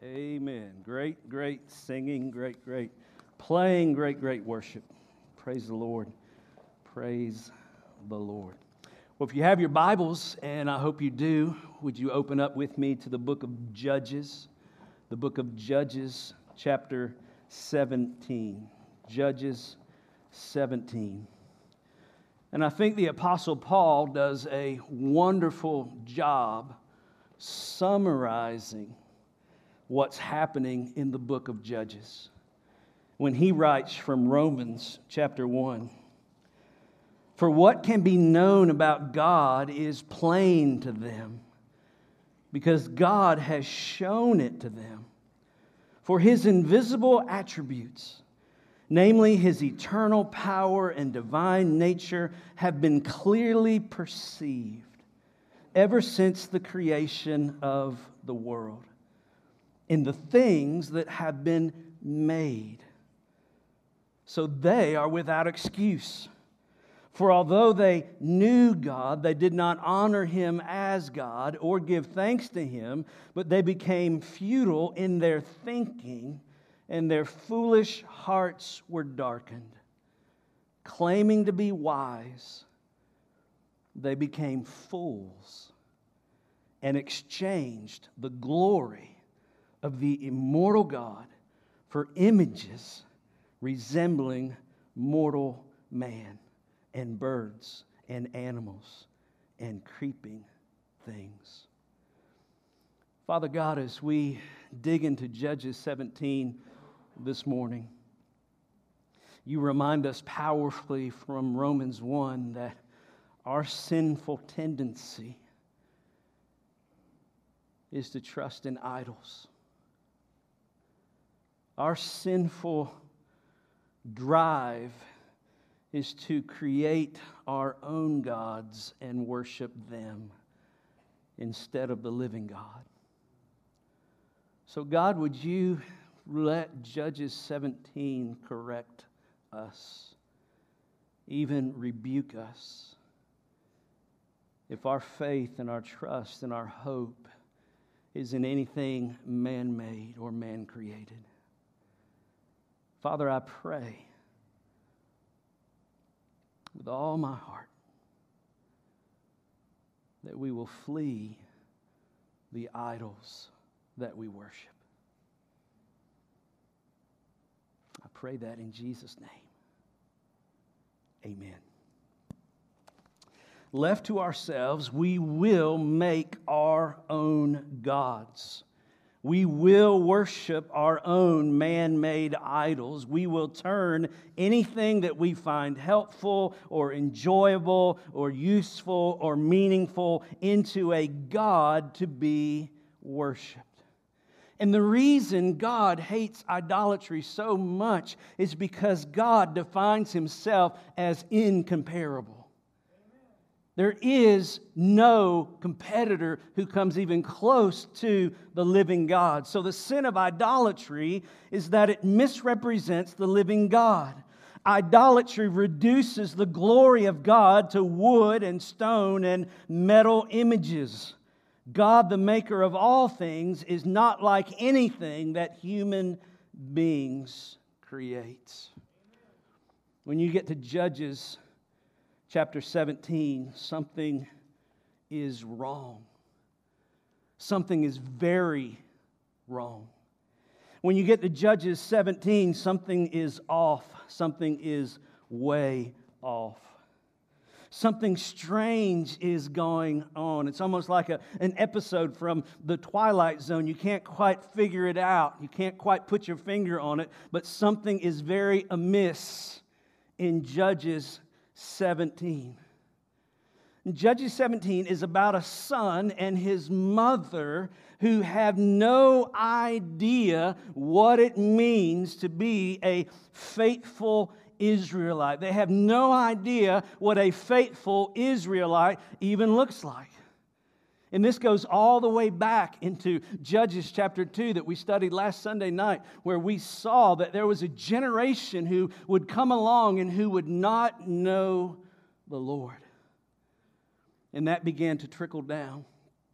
Amen. Great, great singing, great, great playing, great, great worship. Praise the Lord. Praise the Lord. Well, if you have your Bibles, and I hope you do, would you open up with me to the book of Judges? The book of Judges, chapter 17. Judges 17. And I think the Apostle Paul does a wonderful job summarizing what's happening in the book of Judges when he writes from Romans chapter 1. For what can be known about God is plain to them, because God has shown it to them. For His invisible attributes, namely His eternal power and divine nature, have been clearly perceived ever since the creation of the world, in the things that have been made. So they are without excuse. For although they knew God, they did not honor Him as God or give thanks to Him, but they became futile in their thinking, and their foolish hearts were darkened. Claiming to be wise, they became fools and exchanged the glory of the immortal God for images resembling mortal man and birds and animals and creeping things. Father God, as we dig into Judges 17 this morning, you remind us powerfully from Romans 1 that our sinful tendency is to trust in idols. Our sinful drive is to create our own gods and worship them instead of the living God. So God, would you let Judges 17 correct us, even rebuke us, if our faith and our trust and our hope is in anything man-made or man-created. Father, I pray with all my heart that we will flee the idols that we worship. I pray that in Jesus' name. Amen. Left to ourselves, we will make our own gods. We will worship our own man-made idols. We will turn anything that we find helpful or enjoyable or useful or meaningful into a god to be worshiped. And the reason God hates idolatry so much is because God defines Himself as incomparable. There is no competitor who comes even close to the living God. So the sin of idolatry is that it misrepresents the living God. Idolatry reduces the glory of God to wood and stone and metal images. God, the maker of all things, is not like anything that human beings create. When you get to Judges Chapter 17, something is wrong. Something is very wrong. When you get to Judges 17, something is off. Something is way off. Something strange is going on. It's almost like an episode from The Twilight Zone. You can't quite figure it out. You can't quite put your finger on it, but something is very amiss in Judges 17. Judges 17 is about a son and his mother who have no idea what it means to be a faithful Israelite. They have no idea what a faithful Israelite even looks like. And this goes all the way back into Judges chapter 2 that we studied last Sunday night, where we saw that there was a generation who would come along and who would not know the Lord. And that began to trickle down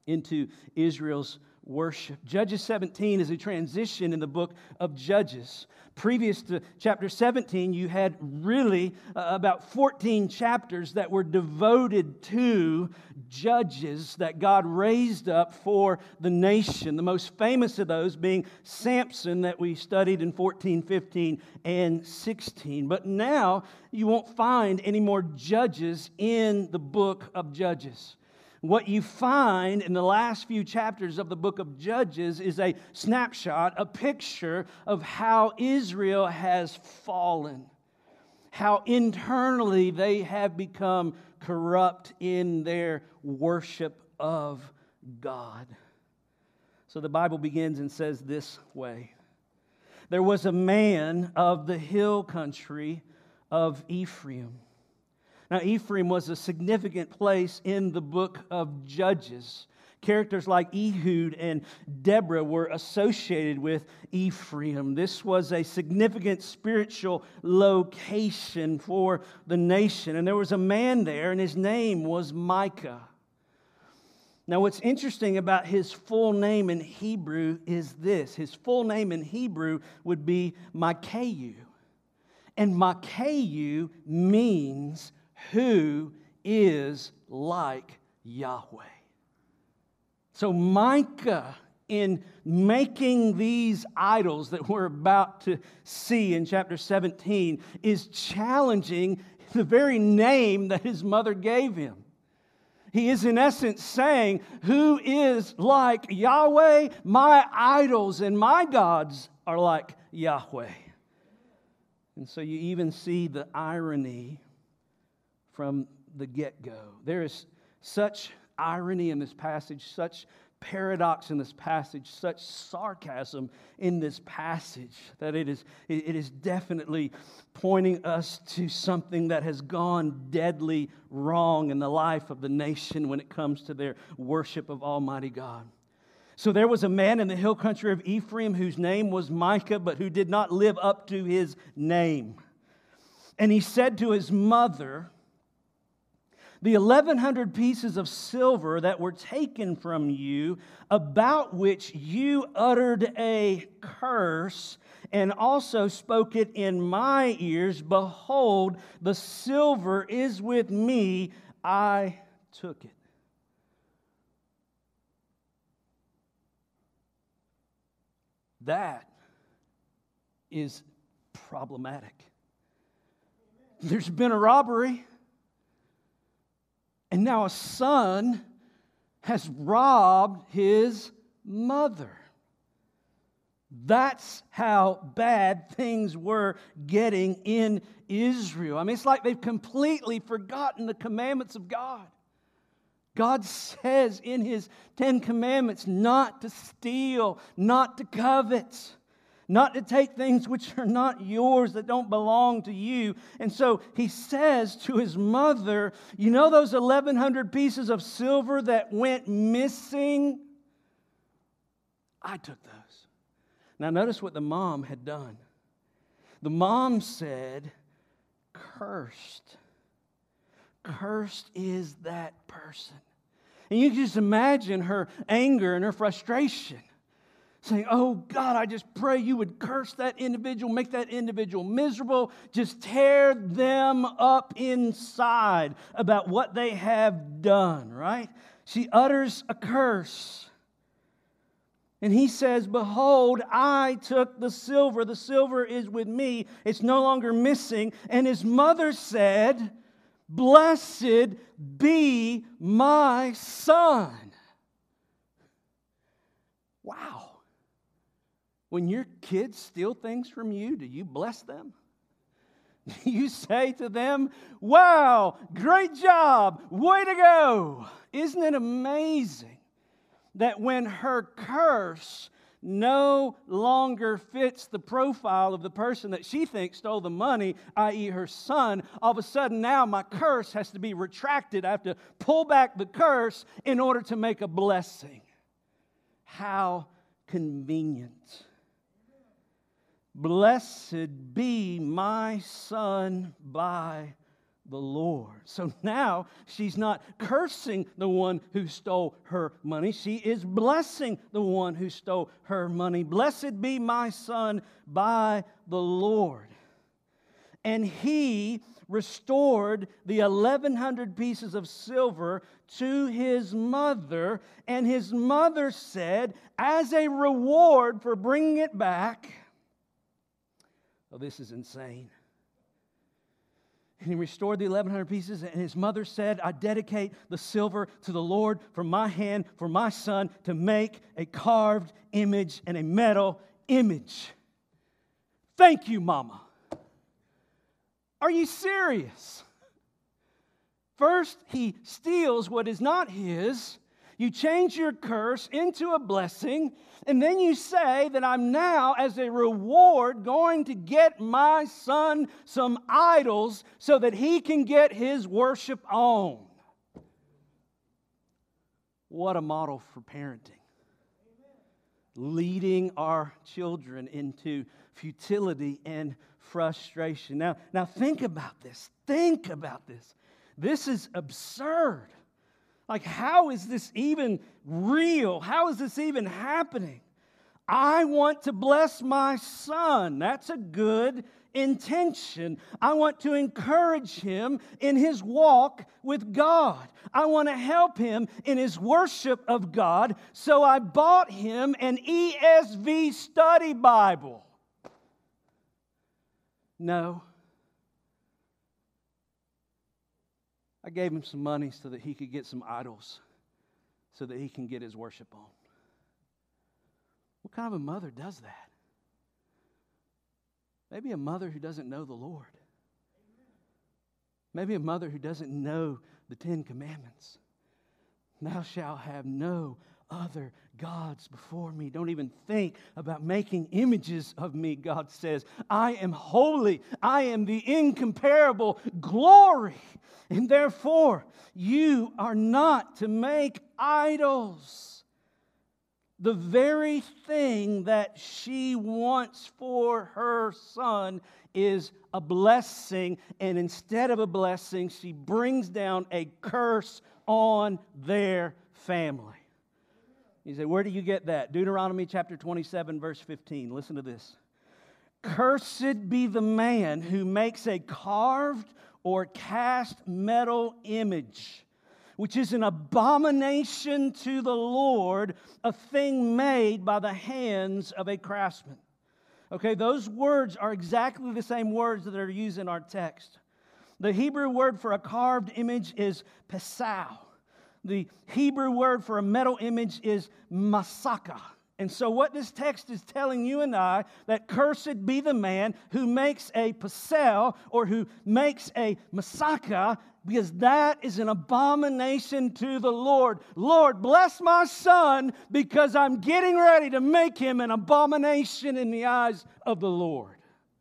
into Israel's worship. Judges 17 is a transition in the book of Judges. Previous to chapter 17, you had really about 14 chapters that were devoted to judges that God raised up for the nation. The most famous of those being Samson that we studied in 14, 15, and 16. But now you won't find any more judges in the book of Judges. What you find in the last few chapters of the book of Judges is a snapshot, a picture of how Israel has fallen, how internally they have become corrupt in their worship of God. So the Bible begins and says this way: there was a man of the hill country of Ephraim. Now, Ephraim was a significant place in the book of Judges. Characters like Ehud and Deborah were associated with Ephraim. This was a significant spiritual location for the nation. And there was a man there, and his name was Micah. Now, what's interesting about his full name in Hebrew is this. His full name in Hebrew would be Micaiah. And Micaiah means who is like Yahweh. So Micah, in making these idols that we're about to see in chapter 17, is challenging the very name that his mother gave him. He is in essence saying, who is like Yahweh? My idols and my gods are like Yahweh. And so you even see the irony from the get-go. There is such irony in this passage, such paradox in this passage, such sarcasm in this passage that it is definitely pointing us to something that has gone deadly wrong in the life of the nation when it comes to their worship of Almighty God. So there was a man in the hill country of Ephraim whose name was Micah, but who did not live up to his name. And he said to his mother, the 1,100 pieces of silver that were taken from you, about which you uttered a curse, and also spoke it in my ears, behold, the silver is with me, I took it. That is problematic. There's been a robbery. And now a son has robbed his mother. That's how bad things were getting in Israel. I mean, it's like they've completely forgotten the commandments of God. God says in His 10 commandments not to steal, not to covet, not to take things which are not yours, that don't belong to you. And so he says to his mother, you know those 1,100 pieces of silver that went missing? I took those. Now notice what the mom had done. The mom said, cursed. Cursed is that person. And you can just imagine her anger and her frustration. Saying, oh God, I just pray you would curse that individual, make that individual miserable, just tear them up inside about what they have done, right? She utters a curse. And he says, behold, I took the silver is with me, it's no longer missing. And his mother said, blessed be my son. Wow. When your kids steal things from you, do you bless them? Do you say to them, wow, great job, way to go? Isn't it amazing that when her curse no longer fits the profile of the person that she thinks stole the money, i.e. her son, all of a sudden now my curse has to be retracted. I have to pull back the curse in order to make a blessing. How convenient. Blessed be my son by the Lord. So now she's not cursing the one who stole her money. She is blessing the one who stole her money. Blessed be my son by the Lord. And he restored the 1,100 pieces of silver to his mother. And his mother said, as a reward for bringing it back, oh, this is insane. And he restored the 1,100 pieces, and his mother said, I dedicate the silver to the Lord from my hand for my son to make a carved image and a metal image. Thank you, Mama. Are you serious? First, he steals what is not his. You change your curse into a blessing, and then you say that I'm now, as a reward, going to get my son some idols so that he can get his worship on. What a model for parenting. Leading our children into futility and frustration. Now think about this. Think about this. This is absurd. Like, how is this even real? How is this even happening? I want to bless my son. That's a good intention. I want to encourage him in his walk with God. I want to help him in his worship of God. So I bought him an ESV study Bible. No. I gave him some money so that he could get some idols, so that he can get his worship on. What kind of a mother does that? Maybe a mother who doesn't know the Lord. Maybe a mother who doesn't know the 10 Commandments. Thou shalt have no other gods before me. Don't even think about making images of me, God says. I am holy. I am the incomparable glory. And therefore, you are not to make idols. The very thing that she wants for her son is a blessing. And instead of a blessing, she brings down a curse on their family. You say, where do you get that? Deuteronomy chapter 27, verse 15. Listen to this. Cursed be the man who makes a carved or cast metal image, which is an abomination to the Lord, a thing made by the hands of a craftsman. Okay, those words are exactly the same words that are used in our text. The Hebrew word for a carved image is pesau. The Hebrew word for a metal image is masaka. And so what this text is telling you and I, that cursed be the man who makes a pesel or who makes a masaka, because that is an abomination to the Lord. Lord, bless my son because I'm getting ready to make him an abomination in the eyes of the Lord.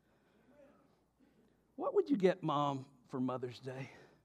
What would you get Mom for Mother's Day?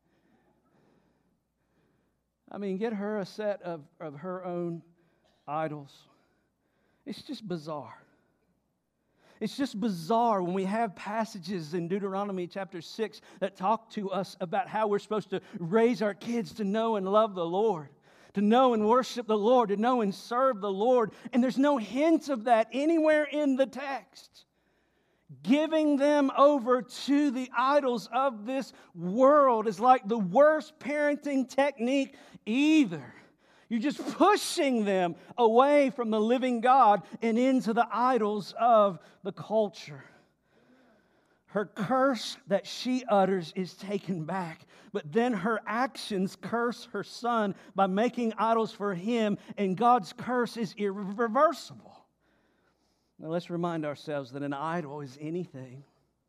I mean, get her a set of her own idols. It's just bizarre. It's just bizarre when we have passages in Deuteronomy chapter 6 that talk to us about how we're supposed to raise our kids to know and love the Lord, to know and worship the Lord, to know and serve the Lord. And there's no hint of that anywhere in the text. Giving them over to the idols of this world is like the worst parenting technique either. You're just pushing them away from the living God and into the idols of the culture. Her curse that she utters is taken back, but then her actions curse her son by making idols for him, and God's curse is irreversible. Now let's remind ourselves that an idol is anything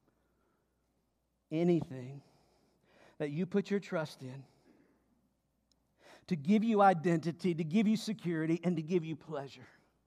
that you put your trust in to give you identity, to give you security, and to give you pleasure.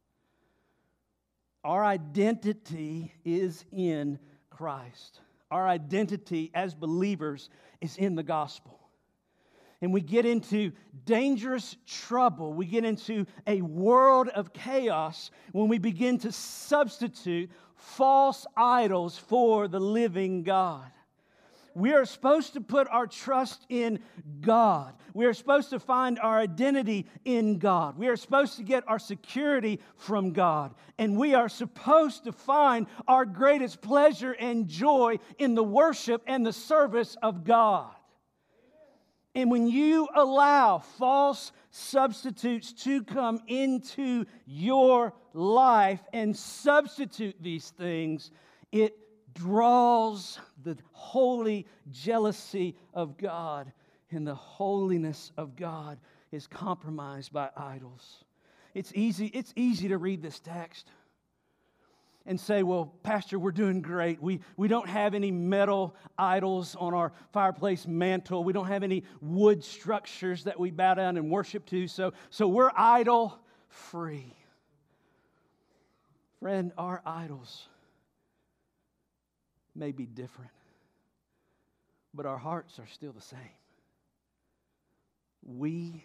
Our identity is in Christ. Our identity as believers is in the gospel. And we get into dangerous trouble. We get into a world of chaos when we begin to substitute false idols for the living God. we are supposed to put our trust in God. We are supposed to find our identity in God. We are supposed to get our security from God. And we are supposed to find our greatest pleasure and joy in the worship and the service of God. And when you allow false substitutes to come into your life and substitute these things, it draws the holy jealousy of God, and the holiness of God is compromised by idols. It's easy to read this text and say, well, Pastor, we're doing great. We don't have any metal idols on our fireplace mantle. We don't have any wood structures that we bow down and worship to, so we're idol free. Friend, our idols may be different, but our hearts are still the same. We,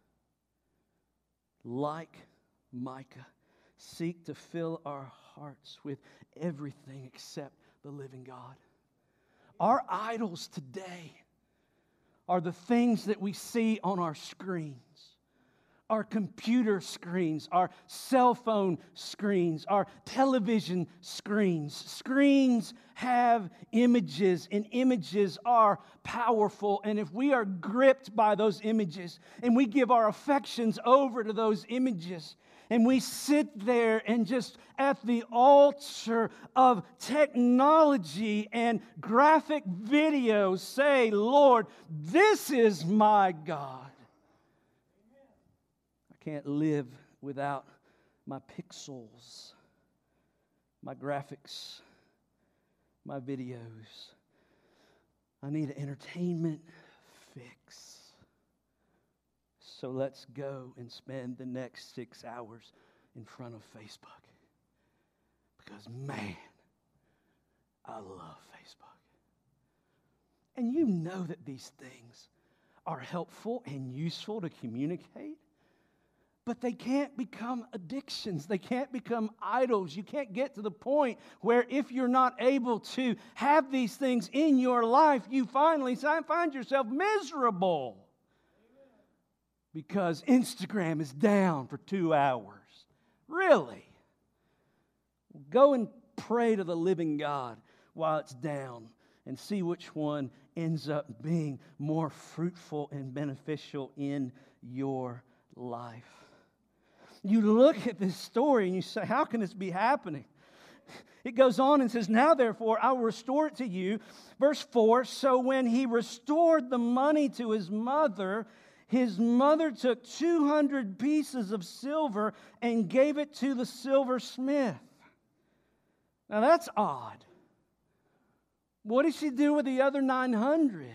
like Micah, seek to fill our hearts with everything except the living God. Our idols today are the things that we see on our screens, our computer screens, our cell phone screens, our television screens. Screens have images, and images are powerful. And if we are gripped by those images and we give our affections over to those images, and we sit there and just at the altar of technology and graphic videos say, Lord, this is my God. I can't live without my pixels, my graphics, my videos. I need an entertainment fix. So let's go and spend the next 6 hours in front of Facebook. Because, man, I love Facebook. And you know that these things are helpful and useful to communicate, but they can't become addictions. They can't become idols. You can't get to the point where if you're not able to have these things in your life, you finally find yourself miserable. Because Instagram is down for 2 hours. Really? Go and pray to the living God while it's down and see which one ends up being more fruitful and beneficial in your life. You look at this story and you say, how can this be happening? It goes on and says, now therefore I will restore it to you. Verse 4, so when he restored the money to his mother took 200 pieces of silver and gave it to the silversmith. Now that's odd. What did she do with the other 900?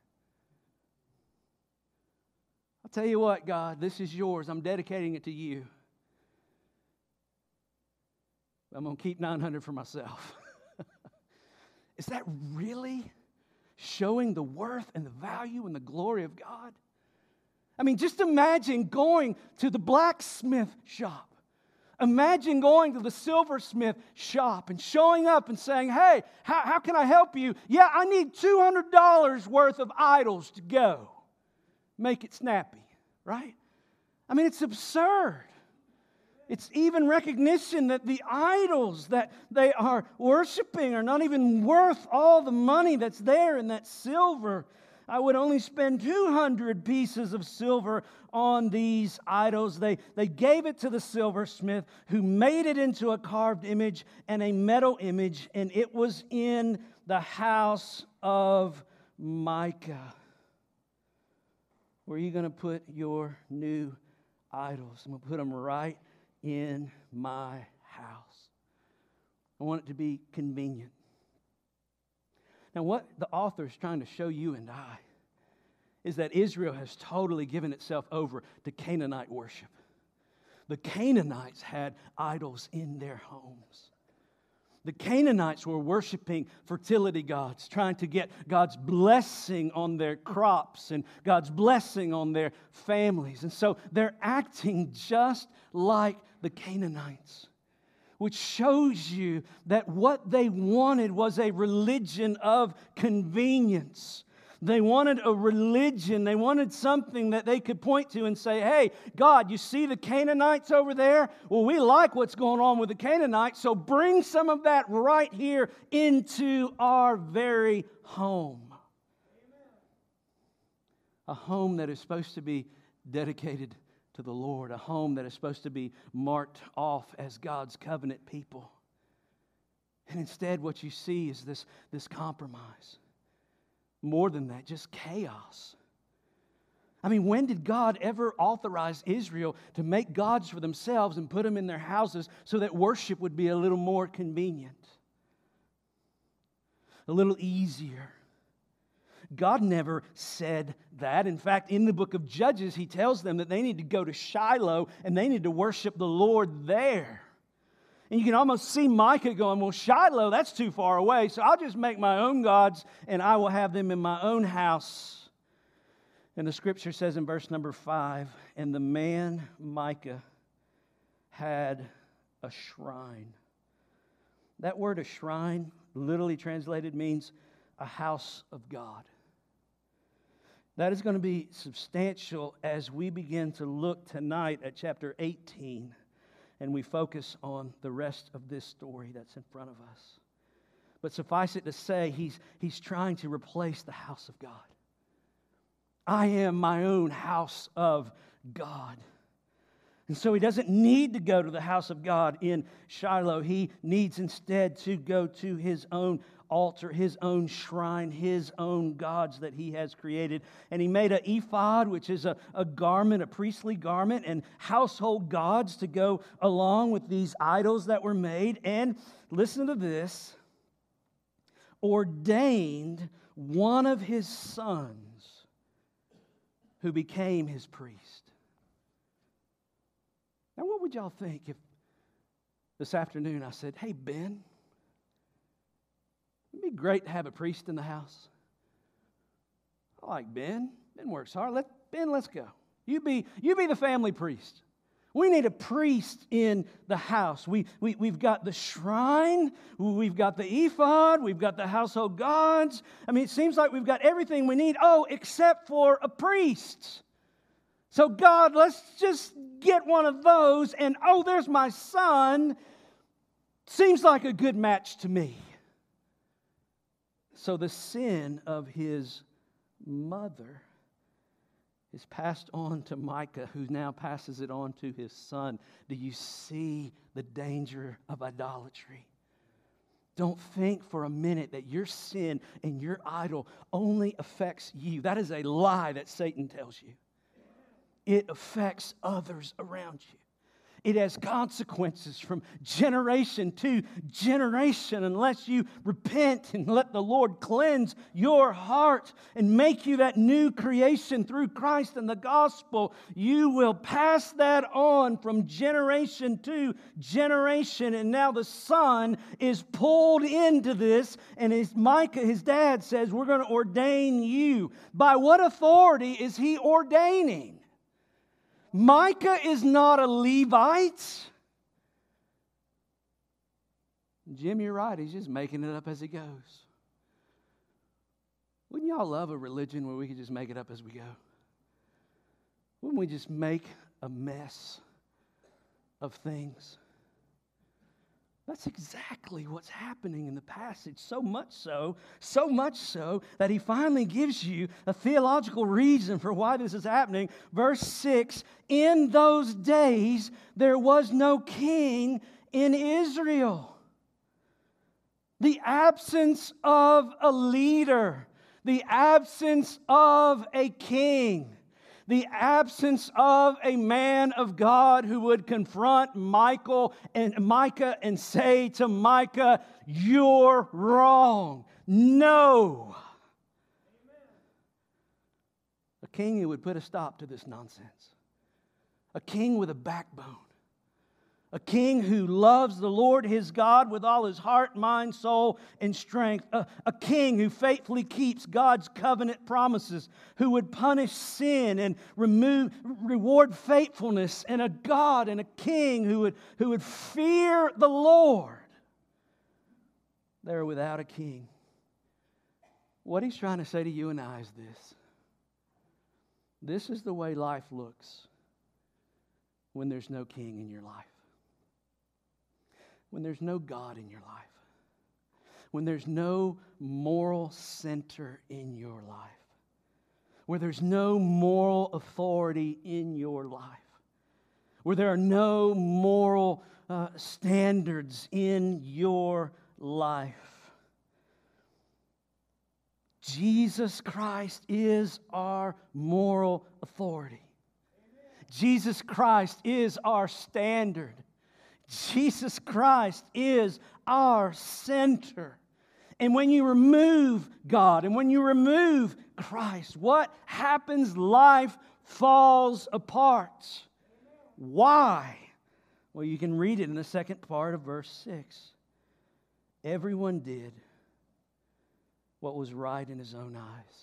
I'll tell you what, God, this is yours. I'm dedicating it to you. I'm going to keep 900 for myself. Is that really showing the worth and the value and the glory of God? I mean, just imagine going to the blacksmith shop. Imagine going to the silversmith shop and showing up and saying, hey, how can I help you? Yeah, I need $200 worth of idols to go. Make it snappy, right? I mean, it's absurd. It's even recognition that the idols that they are worshiping are not even worth all the money that's there in that silver. I would only spend 200 pieces of silver on these idols. They gave it to the silversmith who made it into a carved image and a metal image, and it was in the house of Micah. Where are you going to put your new idols? I'm going to put them right in my house. I want it to be convenient. Now, what the author is trying to show you and I is that Israel has totally given itself over to Canaanite worship. The Canaanites had idols in their homes. The Canaanites were worshiping fertility gods, trying to get God's blessing on their crops and God's blessing on their families. And so they're acting just like the Canaanites. which shows you that what they wanted was a religion of convenience. They wanted a religion. They wanted something that they could point to and say, hey, God, you see the Canaanites over there? Well, we like what's going on with the Canaanites, so bring some of that right here into our very home. A home that is supposed to be dedicated to the Lord, a home that is supposed to be marked off as God's covenant people. And instead, what you see is this compromise. More than that, just chaos. I mean, when did God ever authorize Israel to make gods for themselves and put them in their houses so that worship would be a little more convenient, a little easier? God never said that. In fact, in the book of Judges, He tells them that they need to go to Shiloh and they need to worship the Lord there. And you can almost see Micah going, well, Shiloh, that's too far away, so I'll just make my own gods and I will have them in my own house. And the scripture says in verse number 5, and the man Micah had a shrine. That word, a shrine, literally translated means a house of God. That is going to be substantial as we begin to look tonight at chapter 18. And we focus on the rest of this story that's in front of us. But suffice it to say, he's trying to replace the house of God. I am my own house of God. And so he doesn't need to go to the house of God in Shiloh. He needs instead to go to his own altar, his own shrine, his own gods that he has created. And he made an ephod, which is a garment, a priestly garment, and household gods to go along with these idols that were made. And listen to this, ordained one of his sons who became his priest. Now, what would y'all think if this afternoon I said, hey, Ben, it'd be great to have a priest in the house. I like Ben. Ben works hard. Ben, let's go. You be the family priest. We need a priest in the house. We've got the shrine. We've got the ephod. We've got the household gods. I mean, it seems like we've got everything we need. Oh, except for a priest. So God, let's just get one of those. And oh, there's my son. Seems like a good match to me. So the sin of his mother is passed on to Micah, who now passes it on to his son. Do you see the danger of idolatry? Don't think for a minute that your sin and your idol only affects you. That is a lie that Satan tells you. It affects others around you. It has consequences from generation to generation unless you repent and let the Lord cleanse your heart and make you that new creation through Christ and the gospel. You will pass that on from generation to generation. And now the son is pulled into this, and Micah, his dad, says, we're going to ordain you. By what authority is he ordaining? Micah is not a Levite. Jim, you're right. He's just making it up as he goes. Wouldn't y'all love a religion where we could just make it up as we go? Wouldn't we just make a mess of things? That's exactly what's happening in the passage. So much so that he finally gives you a theological reason for why this is happening. Verse 6, in those days there was no king in Israel. The absence of a leader, the absence of a king, the absence of a man of God who would confront Micah and say to Micah, you're wrong. No. A king who would put a stop to this nonsense. A king with a backbone. A king who loves the Lord his God with all his heart, mind, soul, and strength. A king who faithfully keeps God's covenant promises, who would punish sin and reward faithfulness, and a God and a king who would fear the Lord. They're without a king. What he's trying to say to you and I is this. This is the way life looks when there's no king in your life. When there's no God in your life. When there's no moral center in your life. Where there's no moral authority in your life. Where there are no moral standards in your life. Jesus Christ is our moral authority. Jesus Christ is our standard. Jesus Christ is our center. And when you remove God and when you remove Christ, what happens? Life falls apart. Why? Well, you can read it in the second part of verse 6. Everyone did what was right in his own eyes.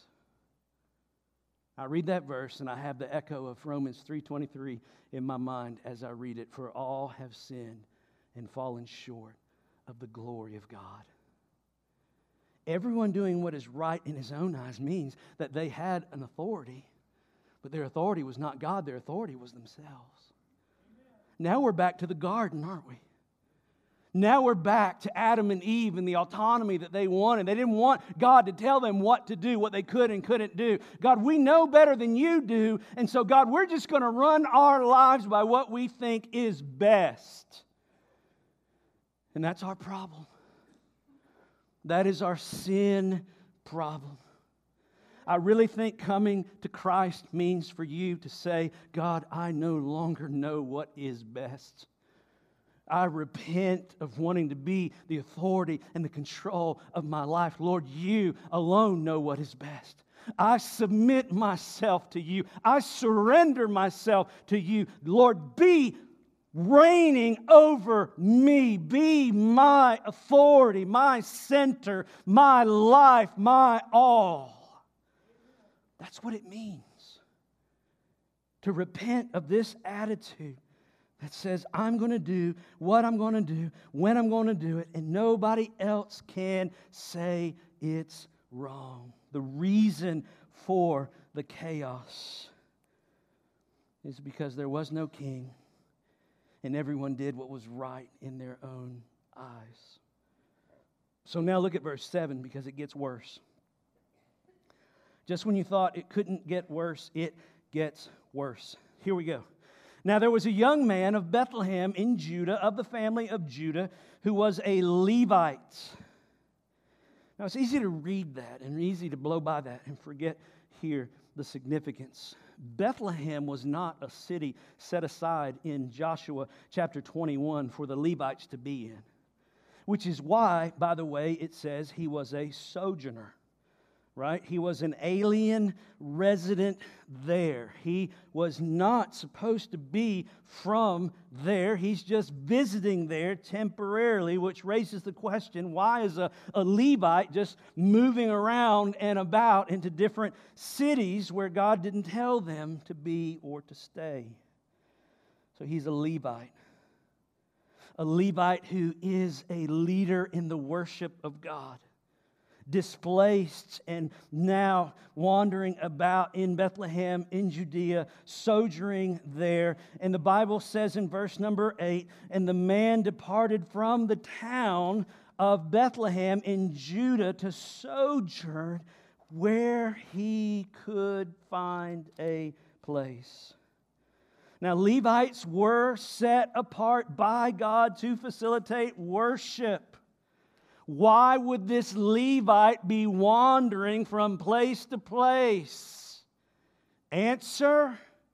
I read that verse and I have the echo of Romans 3:23 in my mind as I read it. For all have sinned and fallen short of the glory of God. Everyone doing what is right in his own eyes means that they had an authority, but their authority was not God, their authority was themselves. Now we're back to the garden, aren't we? Now we're back to Adam and Eve and the autonomy that they wanted. They didn't want God to tell them what to do, what they could and couldn't do. God, we know better than you do, and so God, we're just going to run our lives by what we think is best. And that's our problem. That is our sin problem. I really think coming to Christ means for you to say, God, I no longer know what is best. I repent of wanting to be the authority and the control of my life. Lord, you alone know what is best. I submit myself to you. I surrender myself to you. Lord, be reigning over me. Be my authority, my center, my life, my all. That's what it means to repent of this attitude that says, I'm going to do what I'm going to do, when I'm going to do it, and nobody else can say it's wrong. The reason for the chaos is because there was no king, and everyone did what was right in their own eyes. So now look at verse 7, because it gets worse. Just when you thought it couldn't get worse, it gets worse. Here we go. Now there was a young man of Bethlehem in Judah, of the family of Judah, who was a Levite. Now it's easy to read that and easy to blow by that and forget here the significance. Bethlehem was not a city set aside in Joshua chapter 21 for the Levites to be in, which is why, by the way, it says he was a sojourner. Right? He was an alien resident there. He was not supposed to be from there. He's just visiting there temporarily, which raises the question, why is a Levite just moving around and about into different cities where God didn't tell them to be or to stay? So he's a Levite. A Levite who is a leader in the worship of God. Displaced and now wandering about in Bethlehem, in Judea, sojourning there. And the Bible says in verse number 8, and the man departed from the town of Bethlehem in Judah to sojourn where he could find a place. Now, Levites were set apart by God to facilitate worship. Why would this Levite be wandering from place to place? Answer: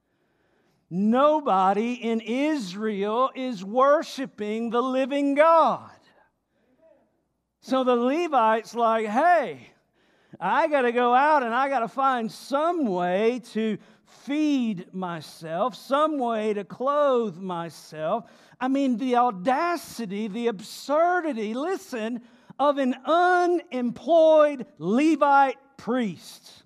nobody in Israel is worshiping the living God. So the Levite's like, hey, I got to go out and I got to find some way to feed myself, some way to clothe myself. I mean, the audacity, the absurdity, listen, of an unemployed Levite priest.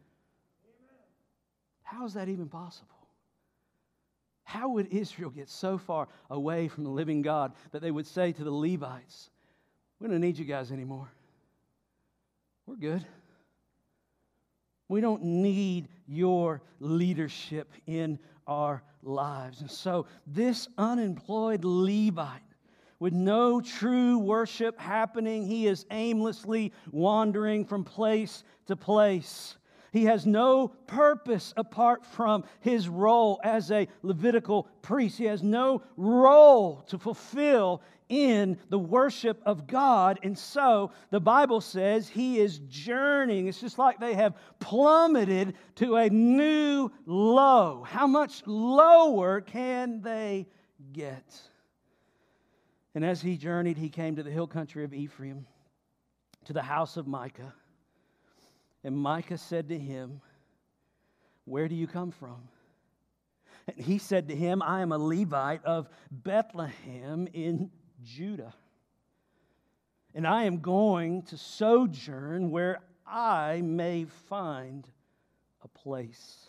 How is that even possible? How would Israel get so far away from the living God that they would say to the Levites, we don't need you guys anymore. We're good. We don't need your leadership in our lives. And so this unemployed Levite, with no true worship happening, he is aimlessly wandering from place to place. He has no purpose apart from his role as a Levitical priest. He has no role to fulfill in the worship of God. And so the Bible says he is journeying. It's just like they have plummeted to a new low. How much lower can they get? And as he journeyed, he came to the hill country of Ephraim, to the house of Micah. And Micah said to him, where do you come from? And he said to him, I am a Levite of Bethlehem in Judah. And I am going to sojourn where I may find a place.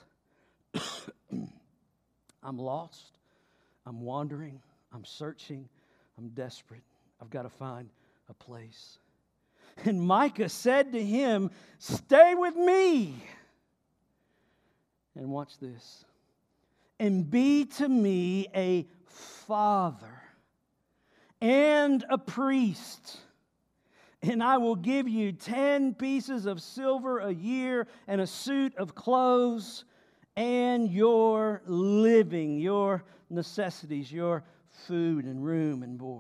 I'm lost. I'm wandering. I'm searching. I'm desperate. I've got to find a place. And Micah said to him, stay with me. And watch this. And be to me a father and a priest. And I will give you 10 pieces of silver a year and a suit of clothes and your living, your necessities, your food and room and board.